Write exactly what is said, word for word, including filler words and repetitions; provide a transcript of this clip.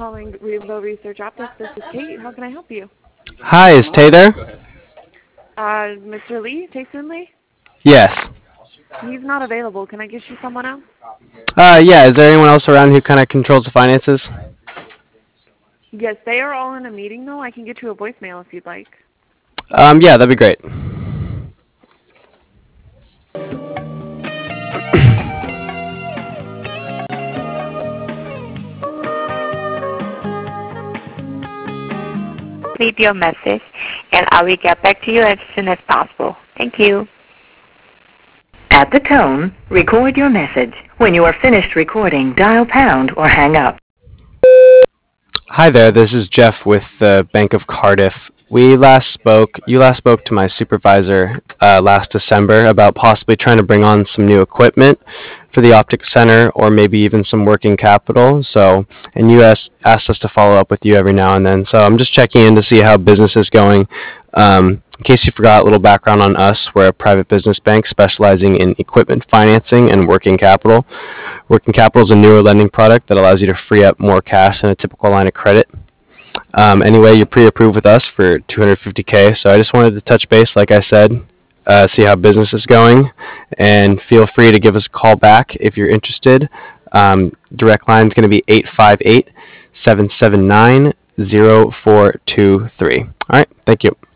calling Rainbow Research Optics. This is Kate. How can I help you? Hi, is Tay there? Uh, Mister Lee, Jason Lee? Yes. He's not available. Can I get you someone else? Uh, yeah, is there anyone else around who kind of controls the finances? Yes, they are all in a meeting, though. I can get you a voicemail if you'd like. Um, yeah, that'd be great. Leave your message, and I will get back to you as soon as possible. Thank you. At the tone, record your message. When you are finished recording, dial pound or hang up. Hi there, this is Jeff with the Bank of Cardiff. We last spoke, you last spoke to my supervisor uh, last December about possibly trying to bring on some new equipment for the Optic Center or maybe even some working capital. So, and you asked, asked us to follow up with you every now and then. So I'm just checking in to see how business is going. Um, in case you forgot, a little background on us. We're a private business bank specializing in equipment financing and working capital. Working capital is a newer lending product that allows you to free up more cash than a typical line of credit. Um, anyway, you're pre-approved with us for two hundred fifty K, so I just wanted to touch base, like I said, uh, see how business is going, and feel free to give us a call back if you're interested. Um, direct line is going to be eight five eight, seven seven nine, zero four two three. All right, thank you.